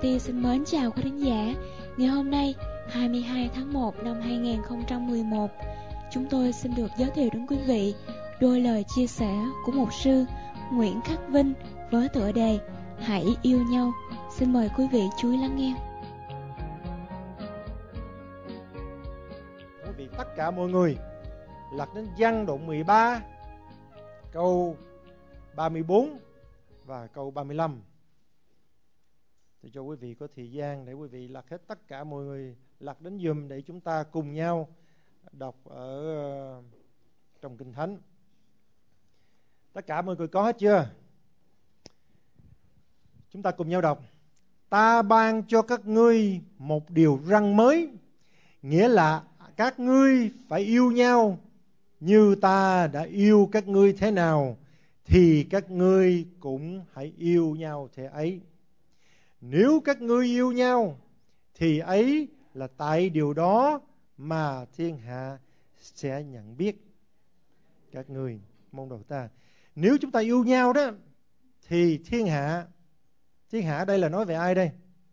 Ti xin mến chào quý khán giả. Ngày hôm nay, 22 tháng 1 năm 2011, chúng tôi xin được giới thiệu đến quý vị đôi lời chia sẻ của mục sư Nguyễn Khắc Vinh với tựa đề Hãy yêu nhau. Xin mời quý vị chú ý lắng nghe. Quý vị tất cả mọi người lật đến Giăng đoạn 13 câu 34 và câu 35. Thì cho quý vị có thời gian để quý vị lật hết tất cả mọi người lật đến giùm để chúng ta cùng nhau đọc ở trong Kinh Thánh. Tất cả mọi người có hết chưa? Chúng ta cùng nhau đọc. Ta ban cho các ngươi một điều răn mới, nghĩa là các ngươi phải yêu nhau như ta đã yêu các ngươi thế nào, thì các ngươi cũng hãy yêu nhau thế ấy. Nếu các ngươi yêu nhau, thì ấy là tại điều đó mà thiên hạ sẽ nhận biết các ngươi. Môn đồ ta, nếu chúng ta yêu nhau đó, thì thiên hạ đây là nói về ai đây?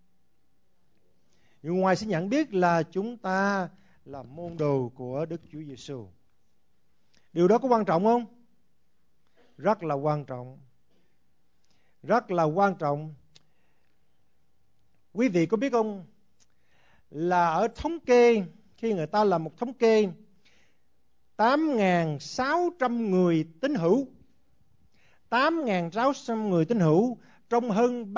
Nhưng ngoài sẽ nhận biết là chúng ta là môn đồ của Đức Chúa Giêsu. Điều đó có quan trọng không? Rất là quan trọng. Rất là quan trọng. Quý vị có biết không, là ở thống kê, khi người ta làm một thống kê, 8.600 người tín hữu, 8.600 người tín hữu trong hơn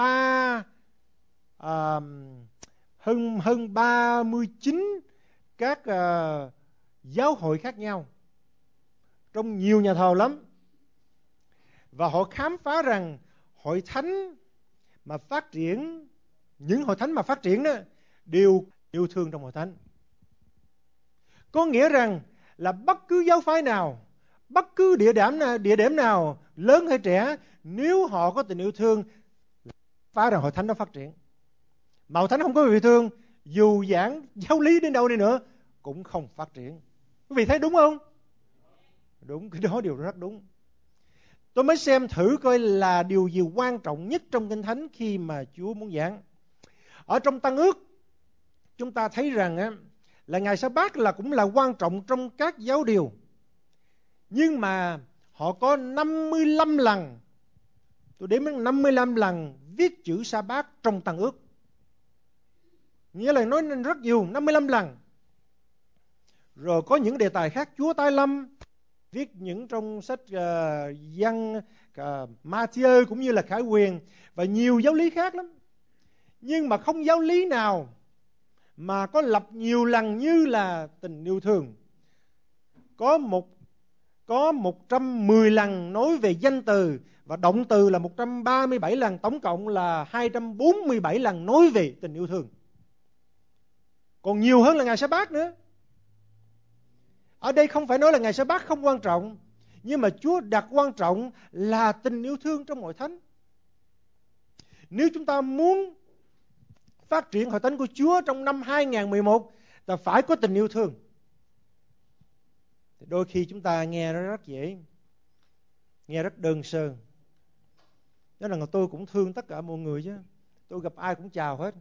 39 các giáo hội khác nhau, trong nhiều nhà thờ lắm. Và họ khám phá rằng hội thánh mà phát triển, những hội thánh mà phát triển đó, đều yêu thương trong hội thánh. Có nghĩa rằng là bất cứ giáo phái nào, bất cứ địa điểm nào, lớn hay trẻ, nếu họ có tình yêu thương, phá rằng hội thánh đó phát triển. Mà hội thánh không có yêu thương, dù giảng giáo lý đến đâu đi nữa cũng không phát triển. Quý vị thấy đúng không? Đúng, cái đó điều rất đúng. Tôi mới xem thử coi là điều gì quan trọng nhất trong Kinh Thánh khi mà Chúa muốn giảng. Ở trong Tân Ước, chúng ta thấy rằng là ngày Sa-bát là cũng là quan trọng trong các giáo điều. Nhưng mà họ có 55 lần, tôi đếm đến 55 lần viết chữ Sa-bát trong Tân Ước. Nghĩa là nói nên rất nhiều, 55 lần. Rồi có những đề tài khác, Chúa tái lâm, viết những trong sách Giăng, Ma-thi-ơ cũng như là Khải Huyền và nhiều giáo lý khác lắm. Nhưng mà không giáo lý nào mà có lặp nhiều lần như là tình yêu thương. Có 110 lần nói về danh từ và động từ là 137 lần, tổng cộng là 247 lần nói về tình yêu thương. Còn nhiều hơn là ngày Sa-bát nữa. Ở đây không phải nói là ngày Sa-bát không quan trọng, nhưng mà Chúa đặt quan trọng là tình yêu thương trong hội thánh. Nếu chúng ta muốn phát triển hội thánh của Chúa trong năm 2011, ta phải có tình yêu thương. Đôi khi chúng ta nghe nó rất dễ, nghe rất đơn sơ. Đó là tôi cũng thương tất cả mọi người chứ, tôi gặp ai cũng chào hết.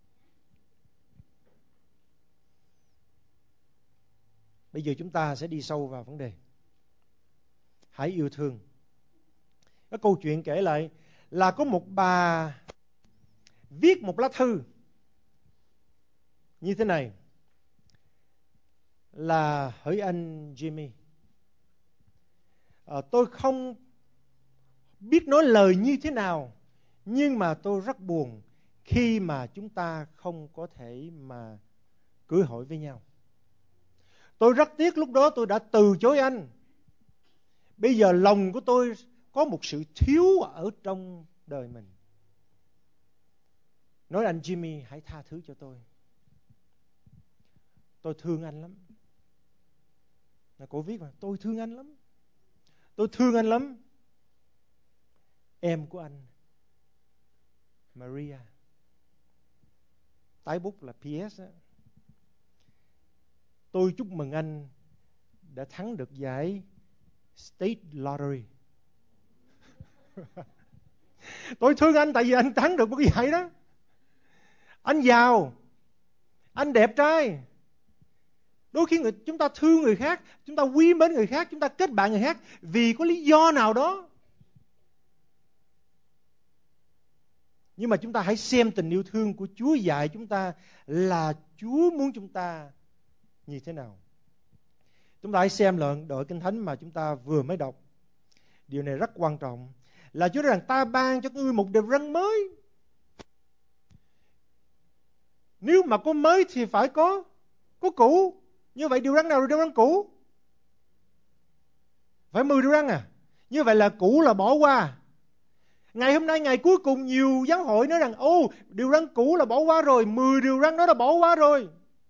Bây giờ chúng ta sẽ đi sâu vào vấn đề. Hãy yêu thương. Cái câu chuyện kể lại là có một bà viết một lá thư như thế này, là hỡi anh Jimmy, tôi không biết nói lời như thế nào, nhưng mà tôi rất buồn khi mà chúng ta không có thể mà cưới hỏi với nhau. Tôi rất tiếc lúc đó tôi đã từ chối anh. Bây giờ lòng của tôi có một sự thiếu ở trong đời mình. Nói anh Jimmy hãy tha thứ cho tôi. Tôi thương anh lắm. Cô viết mà, tôi thương anh lắm. Tôi thương anh lắm. Em của anh, Maria. Tái bút là PS á. Tôi chúc mừng anh đã thắng được giải State Lottery. Tôi thương anh tại vì anh thắng được một cái giải đó. anh giàu, anh đẹp trai. Đôi khi chúng ta thương người khác, chúng ta quý mến người khác, chúng ta kết bạn người khác vì có lý do nào đó. Nhưng mà chúng ta hãy xem tình yêu thương của Chúa dạy chúng ta là Chúa muốn chúng ta như thế nào. Chúng ta hãy xem đoạn Kinh Thánh mà chúng ta vừa mới đọc. Điều này rất quan trọng. Là Chúa nói rằng ta ban cho ngươi một điều răn mới. Nếu mà có mới thì phải có cũ. Như vậy điều răn nào là điều răn cũ? Phải 10 điều răn à? Như vậy là cũ là bỏ qua. Ngày hôm nay ngày cuối cùng nhiều giáo hội nói rằng điều răn cũ là bỏ qua rồi, 10 điều răn đó là bỏ qua rồi.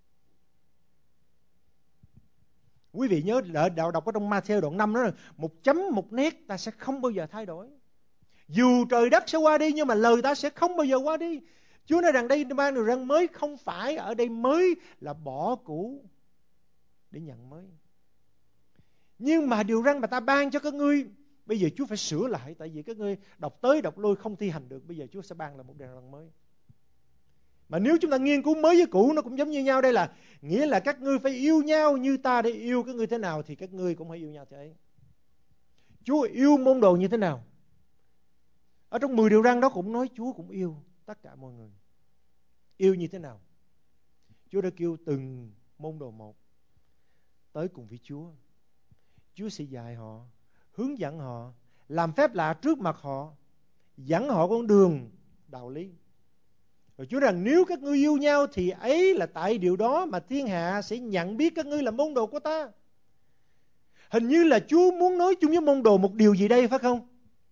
Quý vị nhớ đọc ở trong Ma-thi-ơ đoạn 5 đó là một chấm một nét ta sẽ không bao giờ thay đổi. Dù trời đất sẽ qua đi nhưng mà lời ta sẽ không bao giờ qua đi. Chúa nói rằng đây ban điều răn mới, không phải ở đây mới là bỏ cũ để nhận mới. Nhưng mà điều răn mà ta ban cho các ngươi, bây giờ Chúa phải sửa lại, tại vì các ngươi đọc tới đọc lui không thi hành được. Bây giờ Chúa sẽ ban là một điều răn mới. Mà nếu chúng ta nghiên cứu mới với cũ nó cũng giống như nhau. Đây là nghĩa là các ngươi phải yêu nhau như ta đã yêu các ngươi thế nào thì các ngươi cũng phải yêu nhau thế ấy. Chúa yêu môn đồ như thế nào? Ở trong 10 điều răn đó cũng nói Chúa cũng yêu tất cả mọi người. Yêu như thế nào? Chúa đã kêu từng môn đồ một tới cùng với Chúa. Chúa sẽ dạy họ, hướng dẫn họ, làm phép lạ trước mặt họ, dẫn họ con đường đạo lý. Rồi Chúa rằng nếu các ngươi yêu nhau thì ấy là tại điều đó mà thiên hạ sẽ nhận biết các ngươi là môn đồ của ta. Hình như là Chúa muốn nói chung với môn đồ một điều gì đây phải không?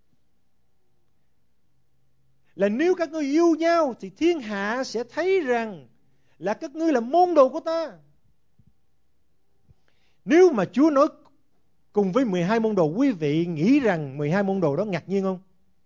Là nếu các ngươi yêu nhau thì thiên hạ sẽ thấy rằng là các ngươi là môn đồ của ta. Nếu mà Chúa nói cùng với 12 môn đồ, quý vị nghĩ rằng 12 môn đồ đó ngạc nhiên không?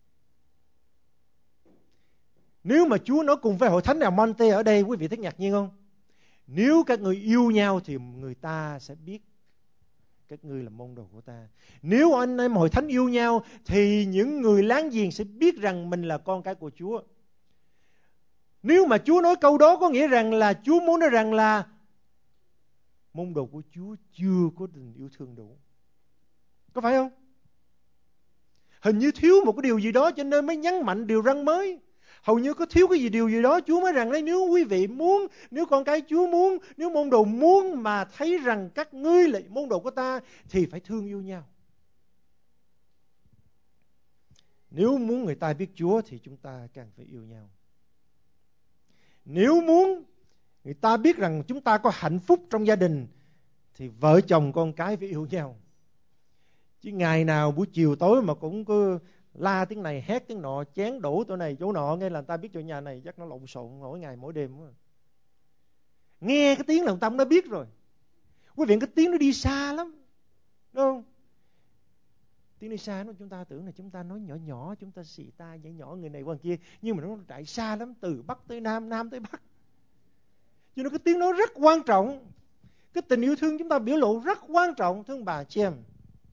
Nếu mà Chúa nói cùng với hội thánh nào Monte ở đây, quý vị thấy ngạc nhiên không? Nếu các ngươi yêu nhau thì người ta sẽ biết các ngươi là môn đồ của ta. Nếu anh em hội thánh yêu nhau thì những người láng giềng sẽ biết rằng mình là con cái của Chúa. Nếu mà Chúa nói câu đó có nghĩa rằng là Chúa muốn nói rằng là môn đồ của Chúa chưa có tình yêu thương đủ. Có phải không? Hình như thiếu một cái điều gì đó cho nên mới nhấn mạnh điều răn mới. Hầu như có thiếu cái gì điều gì đó Chúa mới rằng nếu quý vị muốn, nếu con cái Chúa muốn, nếu môn đồ muốn mà thấy rằng các ngươi là môn đồ của ta thì phải thương yêu nhau. Nếu muốn người ta biết Chúa thì chúng ta càng phải yêu nhau. Nếu muốn người ta biết rằng chúng ta có hạnh phúc trong gia đình thì vợ chồng con cái phải yêu nhau. Chứ ngày nào buổi chiều tối mà cũng cứ la tiếng này hét tiếng nọ, chén đổ chỗ này chỗ nọ, nghe là người ta biết chỗ nhà này chắc nó lộn xộn mỗi ngày mỗi đêm. Nghe cái tiếng là người ta cũng đã biết rồi. Quý vị, cái tiếng nó đi xa lắm, đúng không? Tiếng đi xa nó chúng ta tưởng là chúng ta nói nhỏ nhỏ, chúng ta xì tai nhỏ nhỏ người này qua người kia, nhưng mà nó chạy xa lắm, từ Bắc tới Nam, Nam tới Bắc. Cho nên cái tiếng đó rất quan trọng. Cái tình yêu thương chúng ta biểu lộ rất quan trọng, thưa ông bà chị em.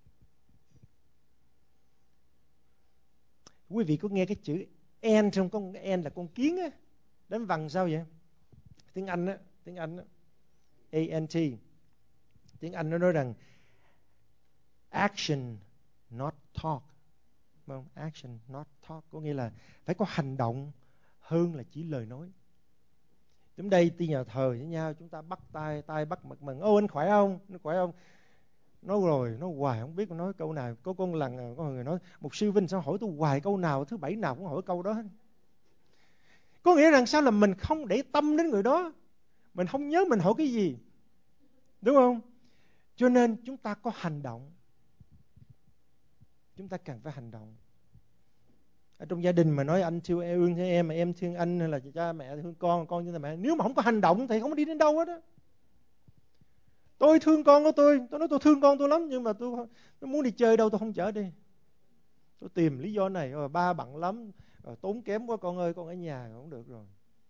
Quý vị có nghe cái chữ N trong con N là con kiến á, đánh vần sao vậy? Tiếng Anh á, A-N-T. Tiếng Anh nó nói rằng action not talk. Không? Action not talk có nghĩa là phải có hành động hơn là chỉ lời nói. Đến đây đi nhà thờ với nhau, chúng ta bắt tay bắt mặt mừng. Ô anh khỏe không? Nó khỏe không? Nói rồi, nói hoài không biết nói câu nào. Có con lần có người nói mục sư Vinh sao hỏi tôi hoài câu nào, thứ bảy nào cũng hỏi câu đó. Có nghĩa rằng sao là mình không để tâm đến người đó, mình không nhớ mình hỏi cái gì, đúng không? Cho nên chúng ta có hành động, chúng ta cần phải hành động. Ở trong gia đình mà nói anh thương em mà em thương anh, hay là cha mẹ thương con thương mẹ, nếu mà không có hành động thì không đi đến đâu hết á. Tôi thương con của tôi nói tôi thương con tôi lắm, nhưng mà tôi muốn đi chơi đâu tôi không chở đi. Tôi tìm lý do này, rồi ba bận lắm, rồi tốn kém quá con ơi, con ở nhà không được rồi.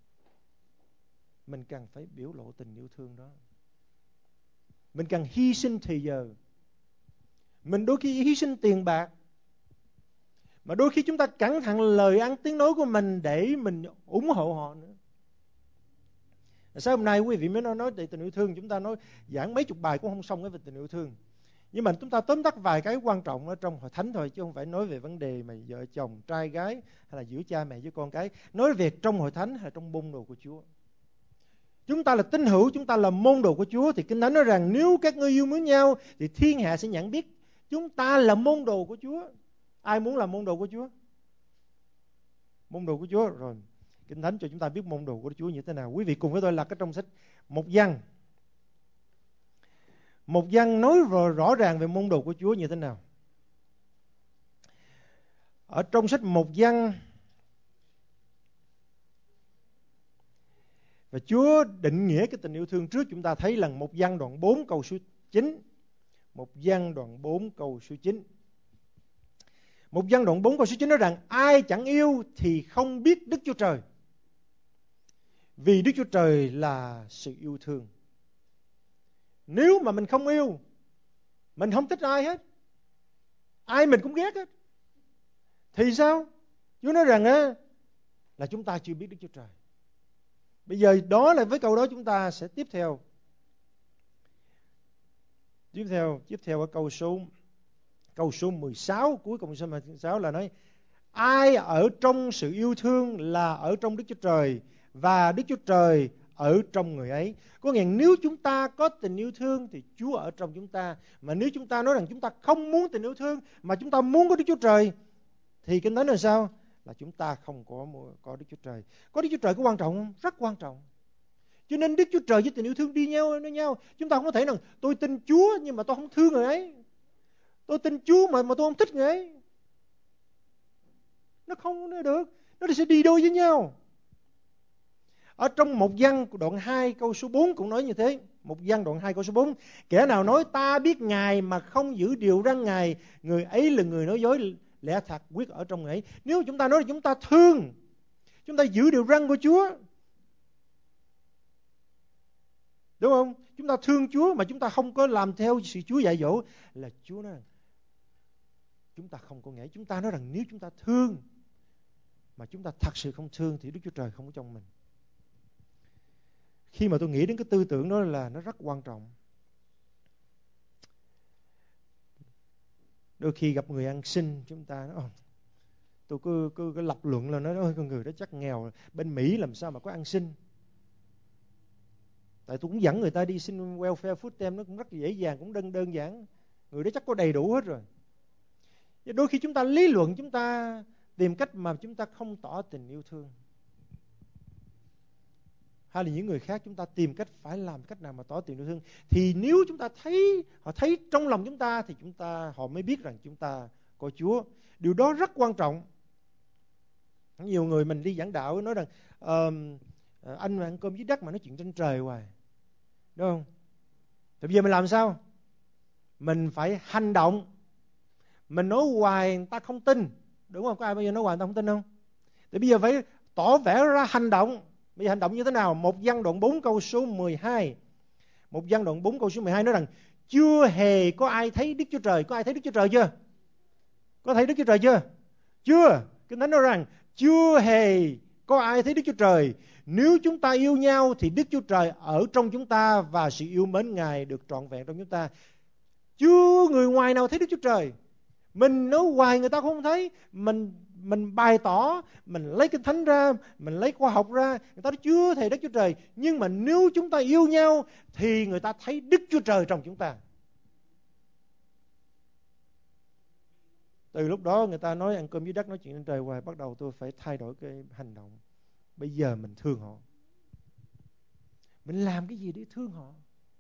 Mình cần phải biểu lộ tình yêu thương đó. Mình cần hy sinh thời giờ. Mình đôi khi hy sinh tiền bạc. Mà đôi khi chúng ta cẩn thận lời ăn tiếng nói của mình để mình ủng hộ họ nữa. Sáng hôm nay quý vị mới nói về tình yêu thương, chúng ta nói giảng mấy chục bài cũng không xong về tình yêu thương. Nhưng mà chúng ta tóm tắt vài cái quan trọng ở trong hội thánh thôi, chứ không phải nói về vấn đề mà vợ chồng, trai gái hay là giữa cha mẹ với con cái. Nói về trong hội thánh hay trong môn đồ của Chúa. Chúng ta là tín hữu, chúng ta là môn đồ của Chúa, thì Kinh Thánh nói rằng nếu các ngươi yêu mến nhau thì thiên hạ sẽ nhận biết chúng ta là môn đồ của Chúa. Ai muốn làm môn đồ của Chúa? Môn đồ của Chúa. Rồi Kinh Thánh cho chúng ta biết môn đồ của Chúa như thế nào. Quý vị cùng với tôi lật cái trong sách Một Giăng. Một Giăng nói rõ ràng về môn đồ của Chúa như thế nào. Ở trong sách Một Giăng, và Chúa định nghĩa cái tình yêu thương trước chúng ta thấy lần 1 Giăng đoạn 4 câu số 9. 1 Giăng đoạn 4 câu số 9. 1 Giăng đoạn 4 câu số 9 nói rằng ai chẳng yêu thì không biết Đức Chúa Trời. Vì Đức Chúa Trời là sự yêu thương. Nếu mà mình không yêu, mình không thích ai hết, ai mình cũng ghét hết, thì sao? Chúa nói rằng là chúng ta chưa biết Đức Chúa Trời. Bây giờ đó là với câu đó chúng ta sẽ tiếp theo ở câu số 16, cuối cùng số 16 là nói ai ở trong sự yêu thương là ở trong Đức Chúa Trời và Đức Chúa Trời ở trong người ấy. Có nghĩa nếu chúng ta có tình yêu thương thì Chúa ở trong chúng ta. Mà nếu chúng ta nói rằng chúng ta không muốn tình yêu thương mà chúng ta muốn có Đức Chúa Trời thì Kinh Thánh là sao? Là chúng ta không có Đức Chúa Trời. Có Đức Chúa Trời có quan trọng không? Rất quan trọng. Cho nên Đức Chúa Trời với tình yêu thương đi nhau. Chúng ta không có thể rằng tôi tin Chúa nhưng mà tôi không thương người ấy. Tôi tin Chúa mà tôi không thích người ấy. Nó không được. Nó sẽ đi đôi với nhau. Ở trong 1 Giăng đoạn 2 câu số 4 cũng nói như thế. 1 Giăng đoạn 2 câu số 4. Kẻ nào nói ta biết Ngài mà không giữ điều răn Ngài, người ấy là người nói dối, lẽ thật quyết ở trong người ấy. Nếu chúng ta nói là chúng ta thương, chúng ta giữ điều răn của Chúa, đúng không? Chúng ta thương Chúa mà chúng ta không có làm theo sự Chúa dạy dỗ, là Chúa nói rằng chúng ta không có nghĩa. Chúng ta nói rằng nếu chúng ta thương mà chúng ta thật sự không thương thì Đức Chúa Trời không có trong mình. Khi mà tôi nghĩ đến cái tư tưởng đó là nó rất quan trọng. Đôi khi gặp người ăn xin, chúng ta nói tôi cứ lập luận là nói con người đó chắc nghèo, bên Mỹ làm sao mà có ăn xin. Tại tôi cũng dẫn người ta đi xin welfare food stamp, nó cũng rất dễ dàng, cũng đơn giản. Người đó chắc có đầy đủ hết rồi. Đôi khi chúng ta lý luận, chúng ta tìm cách mà chúng ta không tỏ tình yêu thương. Hay là những người khác chúng ta tìm cách phải làm cách nào mà tỏ tình yêu thương. Thì nếu chúng ta thấy, họ thấy trong lòng chúng ta thì họ mới biết rằng chúng ta có Chúa. Điều đó rất quan trọng. Nhiều người mình đi giảng đạo nói rằng anh mà ăn cơm dưới đất mà nói chuyện trên trời hoài, đúng không? Thì bây giờ mình làm sao? Mình phải hành động. Mình nói hoài người ta không tin, đúng không? Có ai bây giờ nói hoài người ta không tin không? Thì bây giờ phải tỏ vẻ ra hành động. Bây giờ hành động như thế nào? 1 Giăng đoạn 4 câu số 12. 1 Giăng đoạn 4 câu số 12 nói rằng chưa hề có ai thấy Đức Chúa Trời. Có ai thấy Đức Chúa Trời chưa? Có thấy Đức Chúa Trời chưa? Chưa. Kinh Thánh nói rằng chưa hề có ai thấy Đức Chúa Trời. Nếu chúng ta yêu nhau thì Đức Chúa Trời ở trong chúng ta và sự yêu mến Ngài được trọn vẹn trong chúng ta. Chưa người ngoài nào thấy Đức Chúa Trời. Mình nói hoài người ta không thấy. Mình bày tỏ, mình lấy Kinh Thánh ra, mình lấy khoa học ra, người ta chưa thấy Đức Chúa Trời. Nhưng mà nếu chúng ta yêu nhau thì người ta thấy Đức Chúa Trời trong chúng ta. Từ lúc đó người ta nói ăn cơm dưới đất nói chuyện trên trời hoài, bắt đầu tôi phải thay đổi cái hành động. Bây giờ mình thương họ. Mình làm cái gì để thương họ?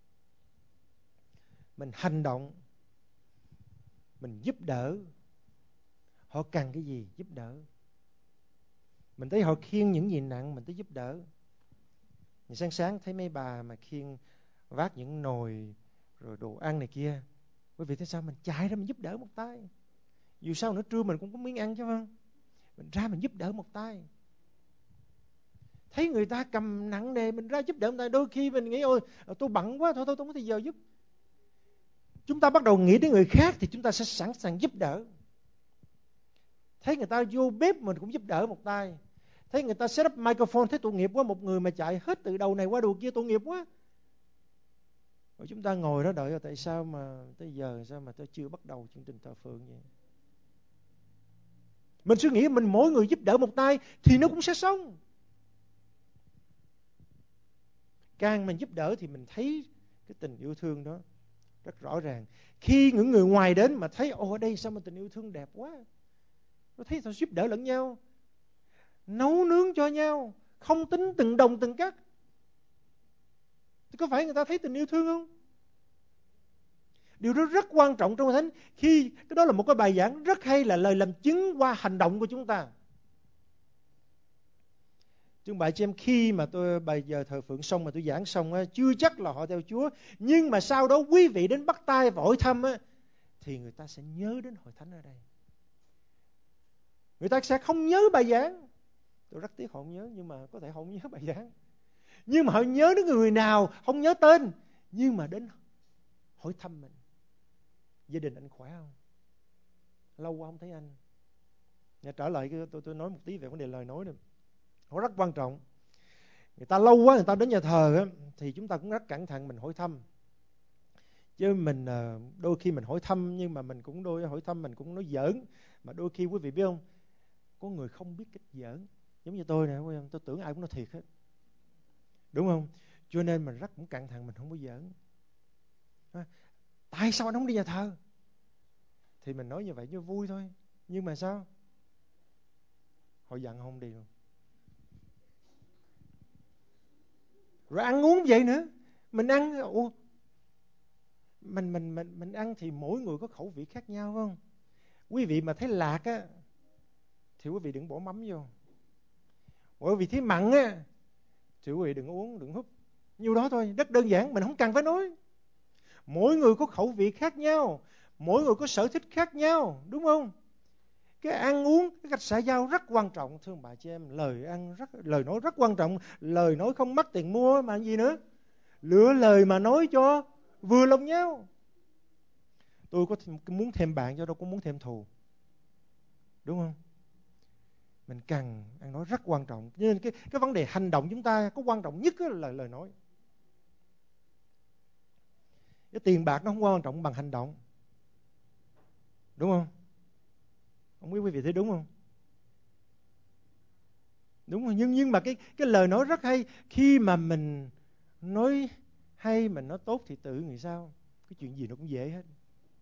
Mình hành động. Mình giúp đỡ. Họ cần cái gì? Giúp đỡ. Mình thấy họ khiêng những gì nặng, mình tới giúp đỡ. Sáng thấy mấy bà mà khiêng vác những nồi rồi đồ ăn này kia, quý vị thấy sao? Mình chạy ra mình giúp đỡ một tay. Dù sao nữa trưa mình cũng có miếng ăn chứ không? Mình ra mình giúp đỡ một tay. Thấy người ta cầm nặng nề mình ra giúp đỡ một tay. Đôi khi mình nghĩ ôi tôi bận quá, thôi tôi không có thời giờ giúp. Chúng ta bắt đầu nghĩ đến người khác thì chúng ta sẽ sẵn sàng giúp đỡ. Thấy người ta vô bếp mình cũng giúp đỡ một tay. Thấy người ta set up microphone, thấy tội nghiệp quá, một người mà chạy hết từ đầu này qua đầu kia, tội nghiệp quá. Rồi chúng ta ngồi đó đợi, tại sao mà tới giờ sao mà tôi chưa bắt đầu chương trình thờ phượng vậy? Mình suy nghĩ mình mỗi người giúp đỡ một tay thì nó cũng sẽ xong. Càng mình giúp đỡ thì mình thấy cái tình yêu thương đó rất rõ ràng. Khi những người ngoài đến mà thấy ở đây sao mà tình yêu thương đẹp quá, nó thấy sao giúp đỡ lẫn nhau, nấu nướng cho nhau, không tính từng đồng từng cắc, thì có phải người ta thấy tình yêu thương không? Điều đó rất quan trọng trong Hội Thánh. Khi cái đó là một cái bài giảng rất hay, là lời làm chứng qua hành động của chúng ta. Thưa bà chị em, khi mà tôi bài giờ thờ phượng xong mà tôi giảng xong á, chưa chắc là họ theo Chúa, nhưng mà sau đó quý vị đến bắt tay và hỏi thăm á, thì người ta sẽ nhớ đến Hội Thánh ở đây. Người ta sẽ không nhớ bài giảng. Tôi rất tiếc họ không nhớ, nhưng mà có thể họ không nhớ bài giảng. Nhưng mà họ nhớ đến người nào, không nhớ tên, nhưng mà đến hỏi thăm mình. Gia đình anh khỏe không? Lâu quá không thấy anh. Trở lại tôi nói một tí về vấn đề lời nói này. Nó rất quan trọng. Người ta lâu quá người ta đến nhà thờ á, thì chúng ta cũng rất cẩn thận mình hỏi thăm. Chứ mình đôi khi mình hỏi thăm, nhưng mà mình cũng đôi hỏi thăm mình cũng nói giỡn. Mà đôi khi quý vị biết không, có người không biết cách giỡn. Giống như tôi nè, tôi tưởng ai cũng nói thiệt hết, đúng không? Cho nên mình rất cũng cẩn thận, mình không có giỡn. Tại sao anh không đi nhà thờ? Thì mình nói như vậy cho vui thôi. Nhưng mà sao? Họ giận không đi luôn. Rồi ăn uống vậy nữa. Mình ăn, mình ăn thì mỗi người có khẩu vị khác nhau, phải không? Quý vị mà thấy lạc á, thì quý vị đừng bỏ mắm vô. Quý vị thấy mặn á, thì quý vị đừng uống, đừng húp. Nhiêu đó thôi, rất đơn giản, mình không cần phải nói. Mỗi người có khẩu vị khác nhau, mỗi người có sở thích khác nhau, đúng không? Cái ăn uống, cái cách xã giao rất quan trọng, thưa bà chị em. Lời nói rất quan trọng. Lời nói không mất tiền mua mà gì nữa. Lựa lời mà nói cho vừa lòng nhau. Tôi có muốn thêm bạn cho đâu có muốn thêm thù, đúng không? Mình cần ăn nói rất quan trọng. Nên cái vấn đề hành động chúng ta có quan trọng nhất là lời nói. Cái tiền bạc nó không quan trọng bằng hành động, đúng không? Không biết quý vị thấy đúng không? Đúng rồi, nhưng mà cái lời nói rất hay. Khi mà mình nói hay, mình nói tốt thì tự người sao cái chuyện gì nó cũng dễ hết.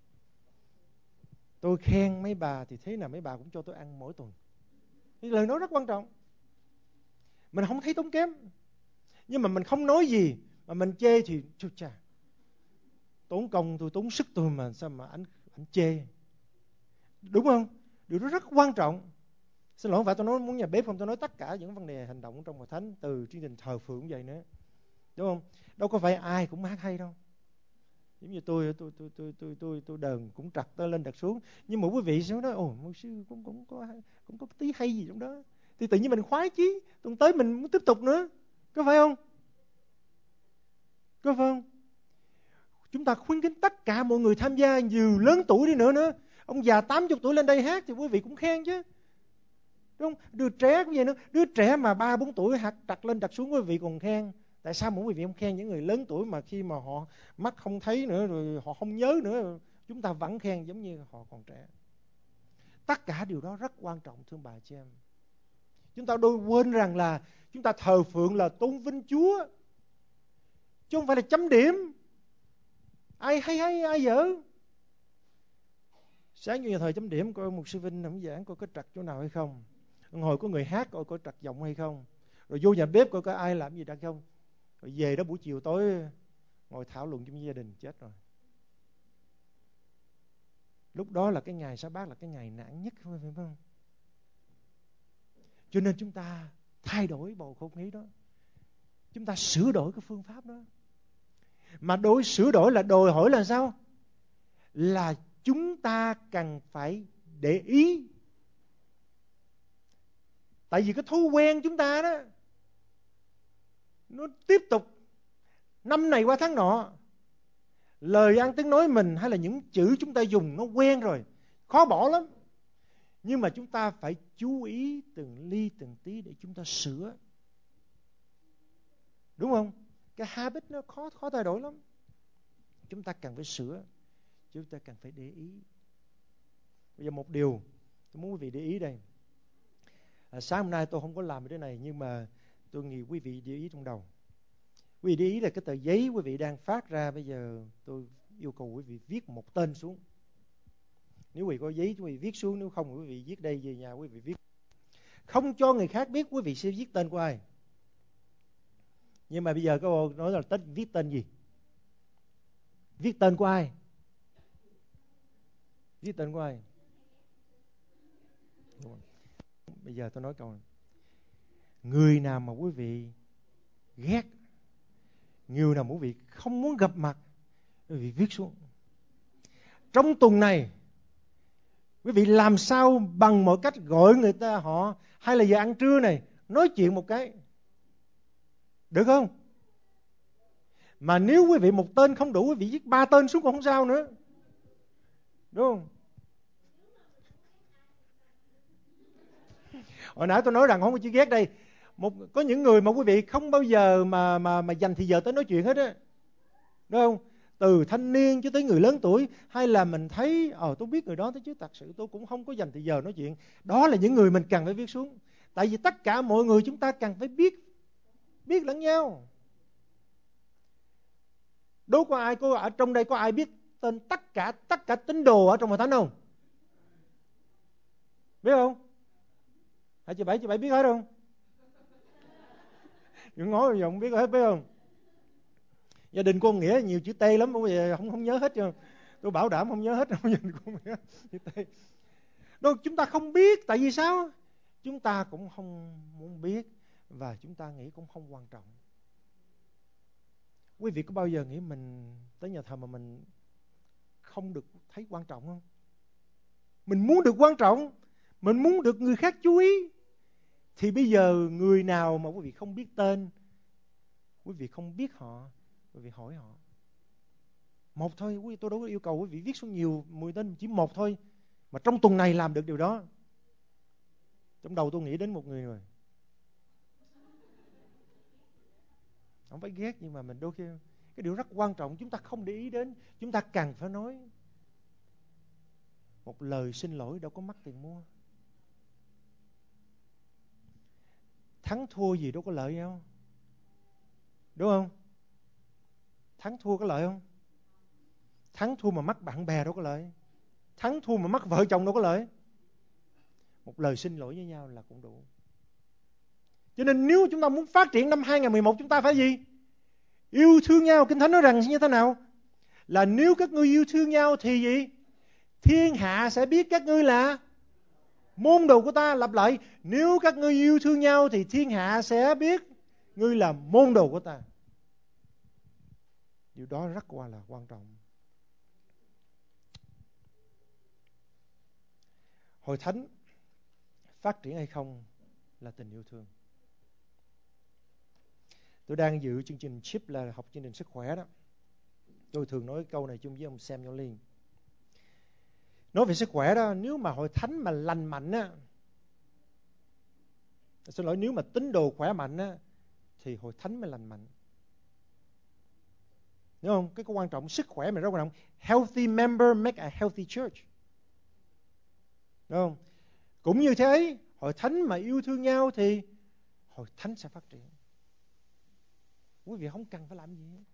Tôi khen mấy bà thì thế nào mấy bà cũng cho tôi ăn mỗi tuần. Cái lời nói rất quan trọng. Mình không thấy tốn kém. Nhưng mà mình không nói gì mà mình chê thì chà, tốn công tôi, tốn sức tôi mà sao mà anh chê. Đúng không? Điều đó rất quan trọng. Xin lỗi, không phải tôi nói muốn nhà bếp không, tôi nói tất cả những vấn đề hành động trong Hội Thánh, từ chương trình thờ phượng vậy nữa, đúng không? Đâu có phải ai cũng hát hay đâu. Giống như tôi đờn cũng trật tới lên trật xuống, nhưng mà quý vị sẽ nói mục sư cũng có tí hay gì trong đó, thì tự nhiên mình khoái chí, tuần tới mình muốn tiếp tục nữa, có phải không? Có phải không? Chúng ta khuyến khích tất cả mọi người tham gia, dù lớn tuổi đi nữa. Ông già 80 tuổi lên đây hát thì quý vị cũng khen chứ, đúng không? Đứa trẻ cũng vậy nữa. Đứa trẻ mà 3-4 tuổi hát trật lên trật xuống quý vị còn khen. Tại sao mỗi quý vị không khen những người lớn tuổi mà khi mà họ mắt không thấy nữa, rồi họ không nhớ nữa, chúng ta vẫn khen giống như họ còn trẻ. Tất cả điều đó rất quan trọng, thưa bà chị em. Chúng ta đôi quên rằng là chúng ta thờ phượng là tôn vinh Chúa, chứ không phải là chấm điểm ai hay ai dở. Sáng như nhà thờ chấm điểm coi một sư Vinh ông giảng coi có trật chỗ nào hay không, ngồi có người hát coi có trật giọng hay không, rồi vô nhà bếp coi có ai làm gì trật không, rồi về đó buổi chiều tối ngồi thảo luận trong gia đình, chết rồi. Lúc đó là cái ngày sa bát là cái ngày nản nhất, phải không? Cho nên chúng ta thay đổi bầu không khí đó, chúng ta sửa đổi cái phương pháp đó. Mà sửa đổi là đòi hỏi là sao? Là chúng ta cần phải để ý. Tại vì cái thói quen chúng ta đó, nó tiếp tục năm này qua tháng nọ. Lời ăn tiếng nói mình hay là những chữ chúng ta dùng nó quen rồi, khó bỏ lắm. Nhưng mà chúng ta phải chú ý từng ly từng tí để chúng ta sửa. Đúng không? Cái habit nó khó thay đổi lắm. Chúng ta cần phải sửa, chúng ta cần phải để ý. Bây giờ một điều tôi muốn quý vị để ý đây. Sáng hôm nay tôi không có làm cái này, nhưng mà tôi nghĩ quý vị để ý trong đầu. Quý vị để ý là cái tờ giấy quý vị đang phát ra bây giờ, tôi yêu cầu quý vị viết một tên xuống. Nếu quý vị có giấy quý vị viết xuống, nếu không quý vị viết đây, về nhà quý vị viết. Không cho người khác biết quý vị sẽ viết tên của ai. Nhưng mà bây giờ các bạn nói là viết tên gì? Viết tên của ai? Viết tên của ai? Bây giờ tôi nói câu này. Người nào mà quý vị ghét, người nào mà quý vị không muốn gặp mặt, quý vị viết xuống. Trong tuần này, quý vị làm sao bằng mọi cách gọi người ta họ, hay là giờ ăn trưa này, nói chuyện một cái. Được không? Mà nếu quý vị một tên không đủ, quý vị viết 3 tên xuống cũng không sao nữa. Đúng không? Hồi nãy tôi nói rằng không có chữ ghét đây. Có những người mà quý vị không bao giờ mà dành thì giờ tới nói chuyện hết á. Đúng không? Từ thanh niên cho tới người lớn tuổi, hay là mình thấy tôi biết người đó, chứ thật sự tôi cũng không có dành thì giờ nói chuyện. Đó là những người mình cần phải viết xuống. Tại vì tất cả mọi người chúng ta cần phải biết lẫn nhau. Đâu có ai, ở trong đây có ai biết tên tất cả tín đồ ở trong hội thánh không? Biết không? Hả chị Bảy biết hết không? Đừng ngó giờ không biết hết, biết không? Gia đình con Nghĩa nhiều chữ T lắm, không nhớ hết chưa? Tôi bảo đảm không nhớ hết đâu, gia đình con Nghĩa chữ T. Đâu, chúng ta không biết, tại vì sao? Chúng ta cũng không muốn biết, và chúng ta nghĩ cũng không quan trọng. Quý vị có bao giờ nghĩ mình tới nhà thờ mà mình không được thấy quan trọng không? Mình muốn được quan trọng, mình muốn được người khác chú ý. Thì bây giờ người nào mà quý vị không biết tên, quý vị không biết họ, quý vị hỏi họ. Một thôi, tôi đâu có yêu cầu quý vị viết xuống nhiều 10 tên, chỉ một thôi. Mà trong tuần này làm được điều đó. Trong đầu tôi nghĩ đến một người rồi. Không phải ghét, nhưng mà mình đôi khi cái điều rất quan trọng chúng ta không để ý đến, chúng ta cần phải nói. Một lời xin lỗi đâu có mắc tiền mua. Thắng thua gì đâu có lợi nhau. Đúng không? Thắng thua có lợi không? Thắng thua mà mắc bạn bè đâu có lợi. Thắng thua mà mắc vợ chồng đâu có lợi. Một lời xin lỗi với nhau là cũng đủ. Cho nên nếu chúng ta muốn phát triển năm 2011, chúng ta phải gì? Yêu thương nhau. Kinh Thánh nói rằng như thế nào? Là nếu các ngươi yêu thương nhau thì gì? Thiên hạ sẽ biết các ngươi là môn đồ của ta. Lặp lại, nếu các ngươi yêu thương nhau thì thiên hạ sẽ biết ngươi là môn đồ của ta. Điều đó rất là quan trọng. Hội thánh phát triển hay không là tình yêu thương. Tôi đang dự chương trình CHIP, là học chương trình sức khỏe đó. Tôi thường nói câu này chung với ông Samuel Liên. Nói về sức khỏe đó, nếu mà hội thánh mà lành mạnh á, xin lỗi, nếu mà tín đồ khỏe mạnh á, thì hội thánh mới lành mạnh. Đúng không? Cái quan trọng, sức khỏe mình rất quan trọng. Healthy member make a healthy church. Đúng không? Cũng như thế, hội thánh mà yêu thương nhau thì hội thánh sẽ phát triển. Quý vị không cần phải làm gì hết.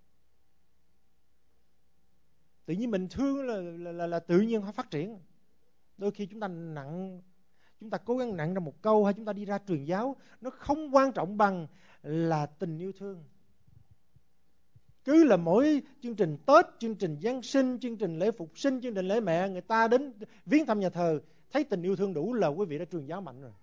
Tự nhiên mình thương là tự nhiên họ phát triển. Đôi khi chúng ta cố gắng nặng ra một câu, hay chúng ta đi ra truyền giáo, nó không quan trọng bằng là tình yêu thương. Cứ là mỗi chương trình Tết, chương trình Giáng sinh, chương trình lễ phục sinh, chương trình lễ mẹ, người ta đến viếng thăm nhà thờ, thấy tình yêu thương đủ là quý vị đã truyền giáo mạnh rồi.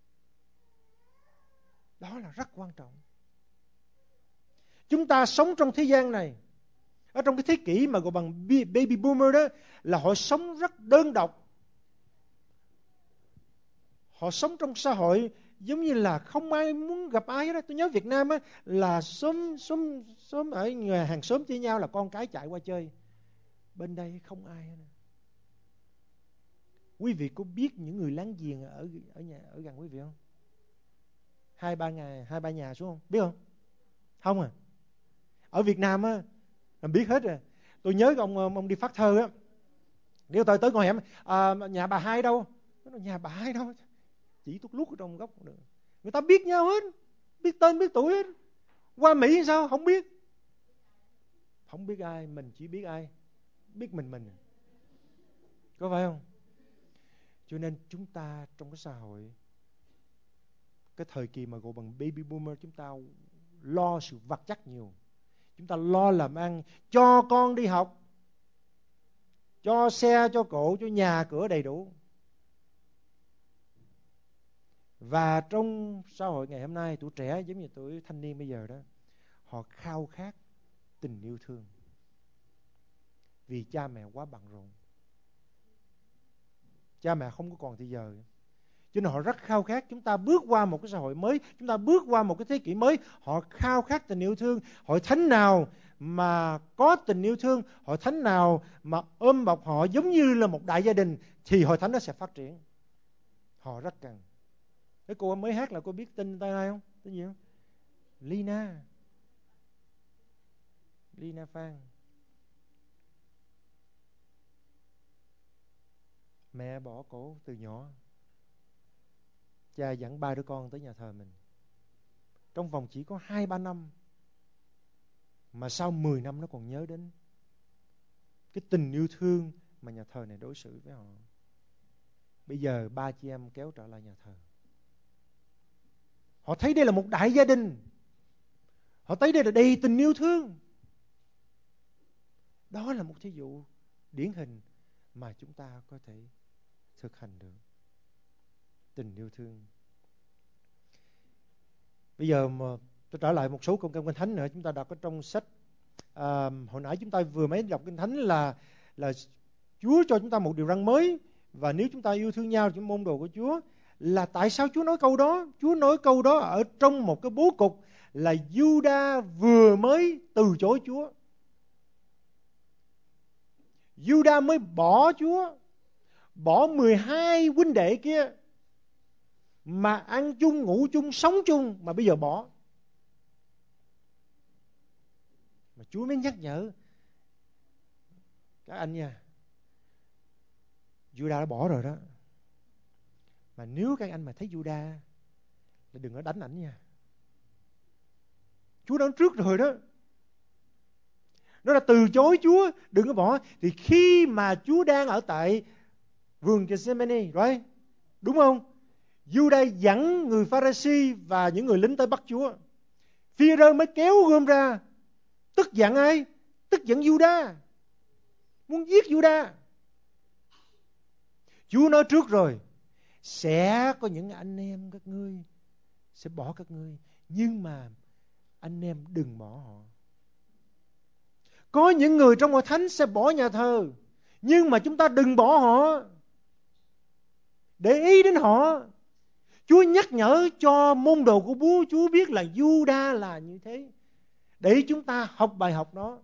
Đó là rất quan trọng. Chúng ta sống trong thế gian này, ở trong cái thế kỷ mà gọi bằng baby boomer đó, là họ sống rất đơn độc. Họ sống trong xã hội giống như là không ai muốn gặp ai hết. Tôi nhớ Việt Nam á, là xóm ở nhà hàng xóm với nhau là con cái chạy qua chơi. Bên đây không ai hết. Quý vị có biết những người láng giềng ở gần quý vị không? 2-3 nhà xuống không? Biết không? Không à? Ở Việt Nam á, làm biết hết rồi. Tôi nhớ ông đi phát thơ á. Nếu tôi tới ngồi hẻm, nhà bà Hai đâu? Nói, nhà bà Hai đâu? Chỉ tút lút ở trong góc. Người ta biết nhau hết, biết tên biết tuổi hết. Qua Mỹ sao? Không biết. Không biết ai, mình chỉ biết ai? Biết mình. Có phải không? Cho nên chúng ta trong cái xã hội, cái thời kỳ mà gọi bằng baby boomer, chúng ta lo sự vật chất nhiều. Chúng ta lo làm ăn, cho con đi học, cho xe, cho cộ, cho nhà cửa đầy đủ. Và trong xã hội ngày hôm nay, tuổi trẻ giống như tuổi thanh niên bây giờ đó, họ khao khát tình yêu thương. Vì cha mẹ quá bận rộn, cha mẹ không có còn thời giờ, cho nên họ rất khao khát. Chúng ta bước qua một cái xã hội mới, chúng ta bước qua một cái thế kỷ mới. Họ khao khát tình yêu thương. Hội thánh nào mà có tình yêu thương, hội thánh nào mà ôm bọc họ giống như là một đại gia đình, thì hội thánh nó sẽ phát triển. Họ rất cần. Cái cô mới hát là cô biết tên tay ai không? Tên gì không? Lina Phan. Mẹ bỏ cổ từ nhỏ, cha dẫn 3 đứa con tới nhà thờ mình. Trong vòng chỉ có 2-3 năm, mà sau 10 năm nó còn nhớ đến cái tình yêu thương mà nhà thờ này đối xử với họ. Bây giờ 3 chị em kéo trở lại nhà thờ. Họ thấy đây là một đại gia đình. Họ thấy đây là đầy tình yêu thương. Đó là một thí dụ điển hình mà chúng ta có thể thực hành được. Tình yêu thương. Bây giờ mà tôi trở lại một số câu kinh thánh nữa. Chúng ta đọc ở trong sách, hồi nãy chúng ta vừa mới đọc kinh thánh là Chúa cho chúng ta một điều răn mới. Và nếu chúng ta yêu thương nhau trong môn đồ của Chúa. Là tại sao Chúa nói câu đó? Chúa nói câu đó ở trong một cái bố cục là Juda vừa mới từ chối Chúa. Juda mới bỏ Chúa, bỏ 12 huynh đệ kia mà ăn chung, ngủ chung, sống chung, mà bây giờ bỏ. Mà Chúa mới nhắc nhở các anh nha, Juda đã bỏ rồi đó. Mà nếu các anh mà thấy Juda là đừng có đánh ảnh nha. Chúa đã nói trước rồi đó. Nó đã từ chối Chúa, đừng có bỏ. Thì khi mà Chúa đang ở tại vườn Gethsemane, right? Đúng không? Juda dẫn người Pha-ri-si và những người lính tới bắt Chúa. Phi-e-rơ mới kéo gươm ra, tức giận ai? Tức giận Juda, muốn giết Juda. Chúa nói trước rồi, sẽ có những anh em các ngươi sẽ bỏ các ngươi, nhưng mà anh em đừng bỏ họ. Có những người trong hội thánh sẽ bỏ nhà thờ, nhưng mà chúng ta đừng bỏ họ. Để ý đến họ. Chúa nhắc nhở cho môn đồ của Bố Chúa biết là Juda là như thế, để chúng ta học bài học đó.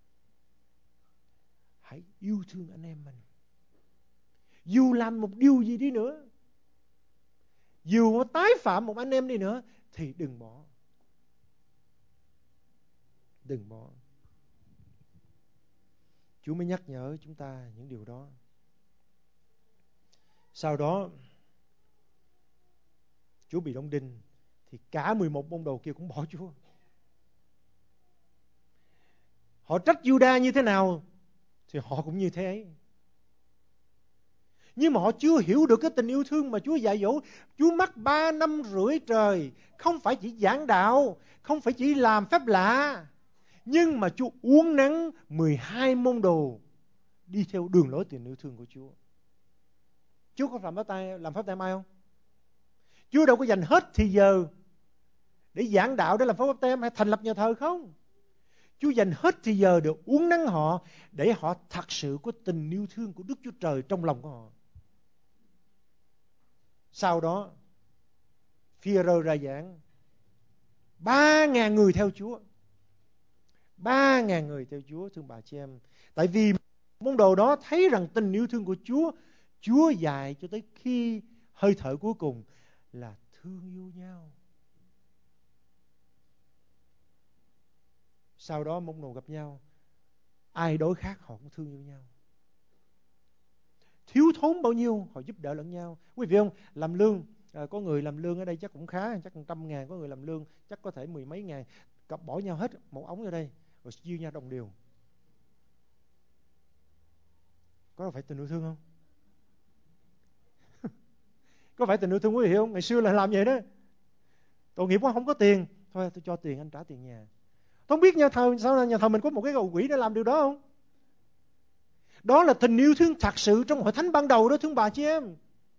Hãy yêu thương anh em mình. Dù làm một điều gì đi nữa, dù tái phạm một anh em đi nữa, thì đừng bỏ. Đừng bỏ. Chúa mới nhắc nhở chúng ta những điều đó. Sau đó Chúa bị đóng đinh, thì cả 11 môn đồ kia cũng bỏ Chúa. Họ trách Juda như thế nào thì họ cũng như thế ấy. Nhưng mà họ chưa hiểu được cái tình yêu thương mà Chúa dạy dỗ. Chúa mất 3 năm rưỡi trời, không phải chỉ giảng đạo, không phải chỉ làm phép lạ, nhưng mà Chúa uốn nắn 12 môn đồ đi theo đường lối tình yêu thương của Chúa. Chúa có làm phép tem ai không? Chúa đâu có dành hết thì giờ để giảng đạo, để làm phép tem hay thành lập nhà thờ không. Chúa dành hết thì giờ để uốn nắn họ, để họ thật sự có tình yêu thương của Đức Chúa Trời trong lòng của họ. Sau đó Phi-e-rơ ra giảng, 3.000 người theo Chúa. 3.000 người theo Chúa, thương bà chị em. Tại vì môn đồ đó thấy rằng tình yêu thương của Chúa Chúa dạy cho tới khi hơi thở cuối cùng là thương yêu nhau. Sau đó môn đồ gặp nhau, ai đối khác họ cũng thương yêu nhau. Thiếu thốn bao nhiêu họ giúp đỡ lẫn nhau. Quý vị không, làm lương, có người làm lương ở đây chắc cũng khá, chắc 100.000, có người làm lương chắc có thể 10 mấy ngàn, cặp bỏ nhau hết một ống ở đây rồi chia nhau đồng đều. Có phải tình yêu thương không? Có phải tình yêu thương quý vị không? Ngày xưa là làm vậy đó. Tội nghiệp quá, không có tiền, thôi tôi cho tiền anh trả tiền nhà. Không biết nhà thờ sao, là nhà thờ mình có một cái cầu quỹ để làm điều đó không? Đó là tình yêu thương thật sự trong hội thánh ban đầu đó, thương bà chị em.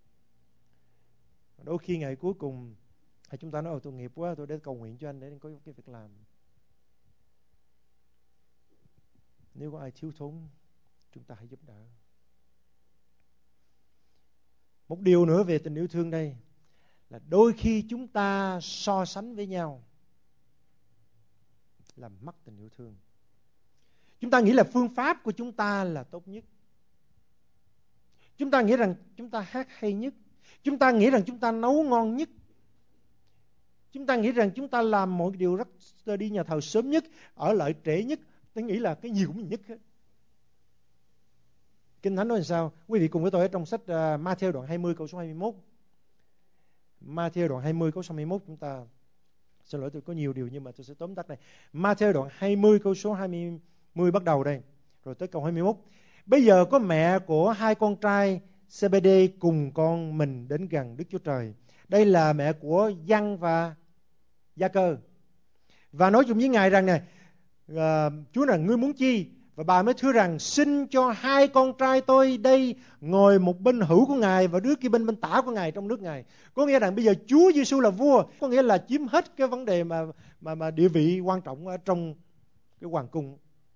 Đôi khi ngày cuối cùng chúng ta nói tôi nghiệp quá, tôi để cầu nguyện cho anh để anh có cái việc làm. Nếu có ai thiếu thốn, chúng ta hãy giúp đỡ. Một điều nữa về tình yêu thương đây là đôi khi chúng ta so sánh với nhau làm mất tình yêu thương. Chúng ta nghĩ là phương pháp của chúng ta là tốt nhất. Chúng ta nghĩ rằng chúng ta hát hay nhất. Chúng ta nghĩ rằng chúng ta nấu ngon nhất. Chúng ta nghĩ rằng chúng ta làm mọi điều rất đi nhà thờ sớm nhất, ở lại trễ nhất. Tôi nghĩ là cái gì cũng nhất hết. Kinh Thánh nói làm sao? Quý vị cùng với tôi ở trong sách Ma-thi-êu đoạn 20 câu số 21. Ma-thi-êu đoạn 20 câu số 21, chúng ta, xin lỗi tôi có nhiều điều nhưng mà tôi sẽ tóm tắt này. Ma-thi-êu đoạn 20 câu số 20 bắt đầu đây, rồi tới câu 21. Bây giờ có mẹ của hai con trai Zebedê cùng con mình đến gần Đức Chúa Trời. Đây là mẹ của Giăng và Gia-cơ. Và nói chung với Ngài rằng này, Chúa là ngươi muốn chi? Và bà mới thưa rằng xin cho hai con trai tôi đây ngồi một bên hữu của Ngài và đứa kia bên tả của Ngài trong nước Ngài. Có nghĩa rằng bây giờ Chúa Giêsu là vua, có nghĩa là chiếm hết cái vấn đề mà địa vị quan trọng ở trong cái hoàng cung.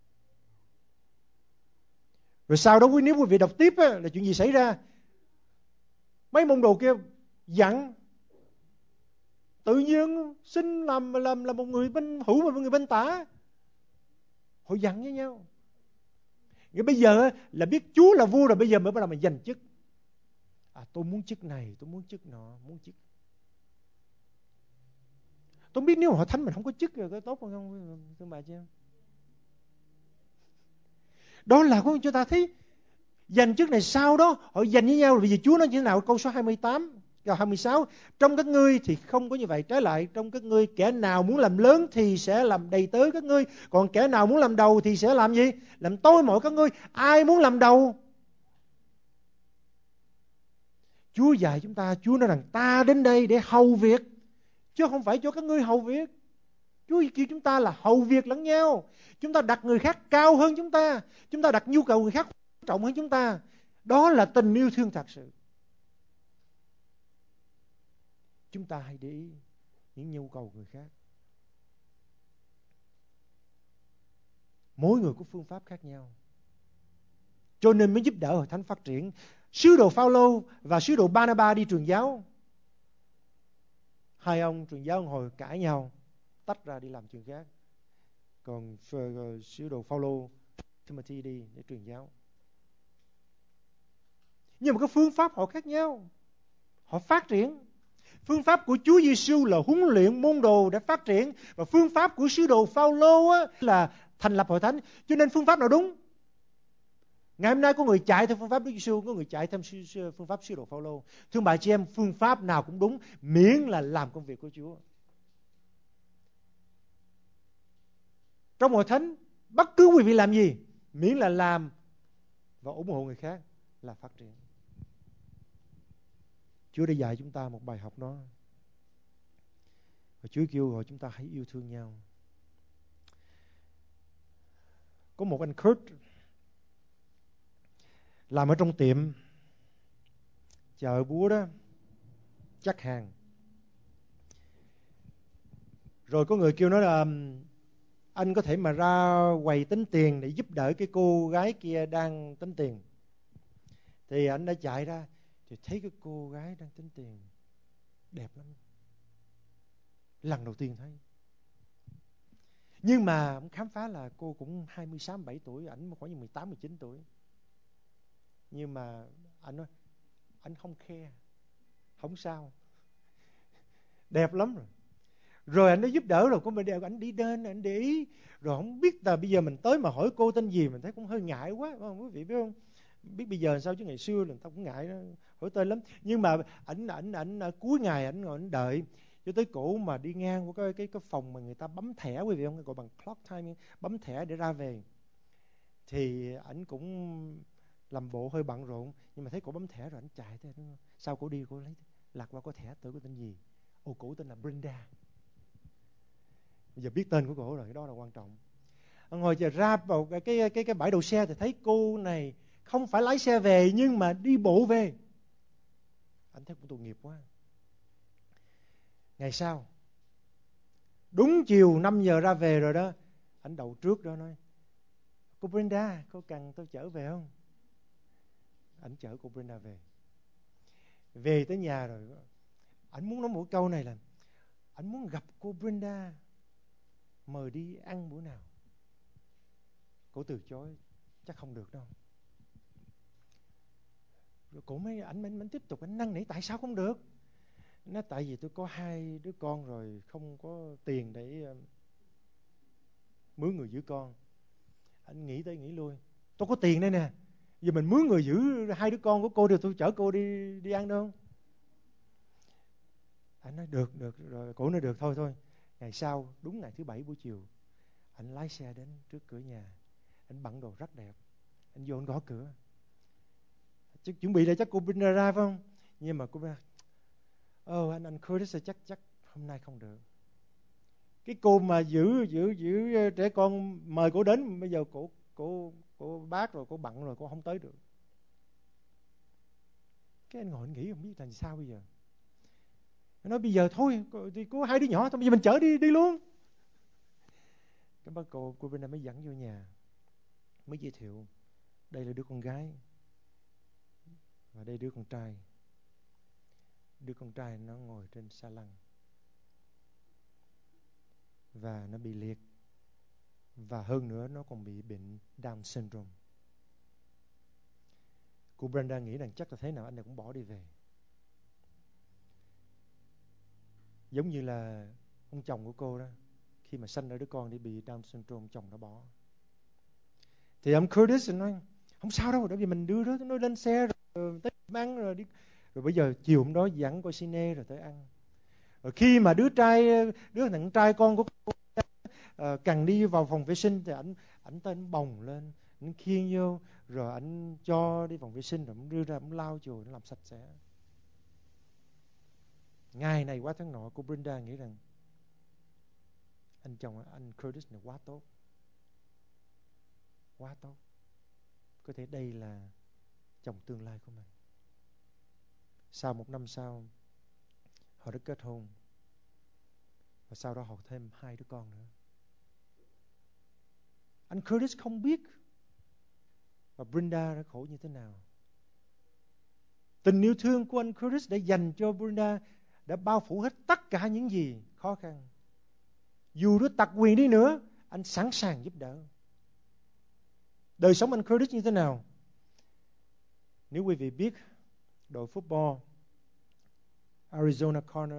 Rồi sau đó nếu quý vị đọc tiếp là chuyện gì xảy ra? Mấy môn đồ kia giận, tự nhiên xin làm một người bên hữu và một người bên tả. Họ giận với nhau. Rồi bây giờ là biết Chúa là vua rồi, bây giờ mới bắt đầu mà giành chức. Tôi muốn chức này, tôi muốn chức nọ, muốn chức. Tôi không biết nếu mà họ thánh mình không có chức rồi có tốt không thưa bà chị em? Đó là của chúng ta thấy giành chức này, sau đó họ giành với nhau. Rồi bây giờ Chúa nói như thế nào? Câu số 28 và 26. Trong các ngươi thì không có như vậy. Trái lại, trong các ngươi kẻ nào muốn làm lớn thì sẽ làm đầy tớ các ngươi. Còn kẻ nào muốn làm đầu thì sẽ làm gì? Làm tôi mọi các ngươi. Ai muốn làm đầu? Chúa dạy chúng ta, Chúa nói rằng ta đến đây để hầu việc, chứ không phải cho các ngươi hầu việc. Chúa kêu chúng ta là hầu việc lẫn nhau. Chúng ta đặt người khác cao hơn chúng ta. Chúng ta đặt nhu cầu người khác quan trọng hơn chúng ta. Đó là tình yêu thương thật sự. Chúng ta hãy để ý những nhu cầu người khác. Mỗi người có phương pháp khác nhau, cho nên mới giúp đỡ hội thánh phát triển. Sứ đồ Phao-lô và sứ đồ Ba-na-ba đi truyền giáo. Hai ông truyền giáo hồi cãi nhau, tách ra đi làm chuyện khác. Còn sứ đồ Phao-lô, Timothy đi để truyền giáo. Nhưng mà cái phương pháp họ khác nhau, họ phát triển. Phương pháp của Chúa Giêsu là huấn luyện môn đồ để phát triển, và phương pháp của sứ đồ Phao-lô là thành lập hội thánh. Cho nên phương pháp nào đúng? Ngày hôm nay có người chạy theo phương pháp Đức Giêsu, có người chạy theo phương pháp sứ đồ Phao-lô. Thưa bà chị em, phương pháp nào cũng đúng, miễn là làm công việc của Chúa. Trong hội thánh, bất cứ quý vị làm gì, miễn là làm và ủng hộ người khác là phát triển. Chúa đã dạy chúng ta một bài học đó. Và Chúa kêu gọi chúng ta hãy yêu thương nhau. Có một anh Kurt làm ở trong tiệm chợ búa đó, chắc hàng. Rồi có người kêu nói là anh có thể mà ra quầy tính tiền để giúp đỡ cái cô gái kia đang tính tiền. Thì anh đã chạy ra thì thấy cái cô gái đang tính tiền đẹp lắm. Lần đầu tiên thấy. Nhưng mà ông khám phá là cô cũng 26-27 tuổi, ảnh khoảng 18-19 tuổi. Nhưng mà anh nói Anh không khe, không sao, đẹp lắm rồi. Rồi anh đã giúp đỡ rồi, con mình đều anh đi đến, anh để ý. Rồi không biết là bây giờ mình tới mà hỏi cô tên gì, mình thấy cũng hơi ngại quá, phải không quý vị biết không? Biết bây giờ sao chứ ngày xưa là người ta cũng ngại đó, hỏi tên lắm. Nhưng mà ảnh cuối ngày ảnh ngồi ảnh đợi cho tới cổ mà đi ngang qua cái phòng mà người ta bấm thẻ, quý vị không, gọi bằng clock time, bấm thẻ để ra về. Thì ảnh cũng làm bộ hơi bận rộn, nhưng mà thấy cổ bấm thẻ rồi ảnh chạy tới. Sau cổ đi, cổ lấy lật qua có thẻ tử của tên gì. Ô, cổ tên là Brenda. Bây giờ biết tên của cổ rồi, cái đó là quan trọng. Ngồi giờ ra vào cái bãi đậu xe thì thấy cô này không phải lái xe về nhưng mà đi bộ về. Anh thấy cũng tội nghiệp quá. Ngày sau, đúng chiều 5 giờ ra về rồi đó, anh đậu trước đó nói: cô Brenda, cô cần tôi chở về không? Anh chở cô Brenda về. Về tới nhà rồi, anh muốn nói một câu này là anh muốn gặp cô Brenda, mời đi ăn bữa nào. Cô từ chối, chắc không được đâu. Rồi cổ mới anh tiếp tục anh năn nỉ tại sao không được. Nó tại vì tôi có 2 đứa con rồi, không có tiền để mướn người giữ con. Anh nghĩ tới nghĩ lui, tôi có tiền đây nè, giờ mình mướn người giữ 2 đứa con của cô được, tôi chở cô đi ăn đâu. Anh nói được rồi, cổ nói được thôi. Ngày sau, đúng ngày thứ 7 buổi chiều, anh lái xe đến trước cửa nhà. Anh bận đồ rất đẹp, anh vô anh gõ cửa. Chuẩn bị là chắc cô Brenda ra phải không? Nhưng mà cô Brenda: anh Curtis chắc hôm nay không được. Cái cô mà giữ trẻ con mời cô đến, bây giờ cô bác rồi, cô bận rồi, cô không tới được. Cái anh ngồi anh nghĩ không biết làm sao bây giờ. Anh nói bây giờ thôi thì có 2 đứa nhỏ thôi, bây giờ mình chở đi luôn. Cái bác cô bên đây mới dẫn vô nhà, mới giới thiệu đây là đứa con gái và đây đứa con trai. Đứa con trai nó ngồi trên xa lăn và nó bị liệt, và hơn nữa nó còn bị bệnh Down syndrome. Cô Brenda nghĩ rằng chắc là thế nào anh này cũng bỏ đi về. Giống như là ông chồng của cô đó, khi mà sanh ra đứa con đi bị Down syndrome, chồng nó bỏ. Thì ông Curtis nói không sao đâu, bởi vì mình đưa nó lên xe rồi tới ăn rồi đi. Rồi bây giờ chiều hôm đó dẫn coi cine rồi tới ăn. Rồi khi mà đứa thằng trai con của cô cần đi vào phòng vệ sinh thì ảnh tên bồng lên, ảnh khiêng vô, rồi ảnh cho đi phòng vệ sinh, rồi ảnh đưa ra, ảnh lau chùi, nó làm sạch sẽ. Ngày này qua tháng nọ, cô Brenda nghĩ rằng anh chồng anh Curtis này quá tốt, quá tốt. Có thể đây là chồng tương lai của mình. Sau 1 năm sau, họ đã kết hôn, và sau đó họ thêm 2 đứa con nữa. Anh Curtis không biết và Brenda đã khổ như thế nào. Tình yêu thương của anh Curtis đã dành cho Brenda đã bao phủ hết tất cả những gì khó khăn. Dù nó tật nguyền đi nữa, anh sẵn sàng giúp đỡ. Đời sống anh Curtis như thế nào? Nếu quý vị biết đội football Arizona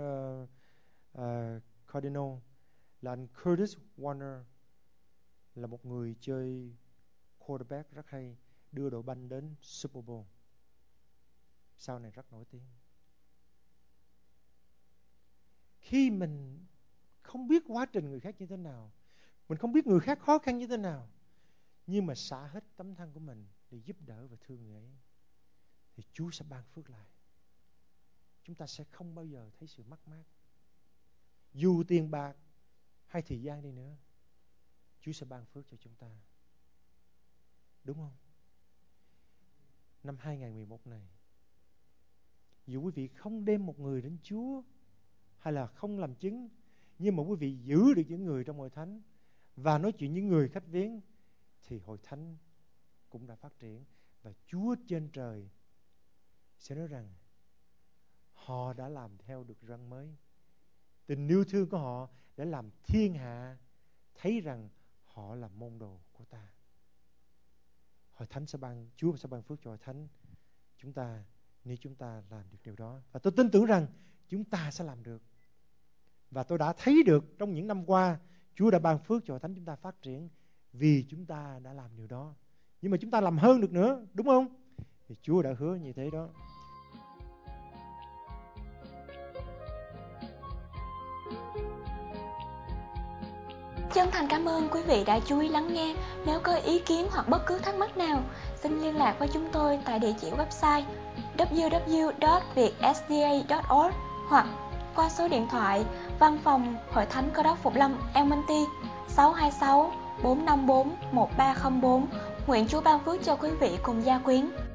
Cardinal, là anh Curtis Warner là một người chơi quarterback rất hay, đưa đội banh đến Super Bowl. Sau này rất nổi tiếng. Khi mình không biết quá trình người khác như thế nào, mình không biết người khác khó khăn như thế nào, nhưng mà xả hết tấm thân của mình để giúp đỡ và thương người ấy, thì Chúa sẽ ban phước lại. Chúng ta sẽ không bao giờ thấy sự mất mát. Dù tiền bạc hay thời gian đi nữa, Chúa sẽ ban phước cho chúng ta. Đúng không? Năm 2011 này, dù quý vị không đem một người đến Chúa hay là không làm chứng, nhưng mà quý vị giữ được những người trong hội thánh và nói chuyện những người khách viếng, thì hội thánh cũng đã phát triển. Và Chúa trên trời sẽ nói rằng họ đã làm theo được răn mới. Tình yêu thương của họ đã làm thiên hạ thấy rằng họ là môn đồ của ta. Hội thánh Chúa sẽ ban phước cho hội thánh chúng ta nếu chúng ta làm được điều đó. Và tôi tin tưởng rằng chúng ta sẽ làm được. Và tôi đã thấy được trong những năm qua, Chúa đã ban phước cho Hội Thánh chúng ta phát triển vì chúng ta đã làm điều đó. Nhưng mà chúng ta làm hơn được nữa, đúng không? Thì Chúa đã hứa như thế đó. Chân thành cảm ơn quý vị đã chú ý lắng nghe. Nếu có ý kiến hoặc bất cứ thắc mắc nào, xin liên lạc với chúng tôi tại địa chỉ website www.vietsda.org hoặc qua số điện thoại Văn phòng Hội Thánh Cơ Đốc Phục Lâm Elmonty 626 454 1304. Nguyện Chúa ban phước cho quý vị cùng gia quyến.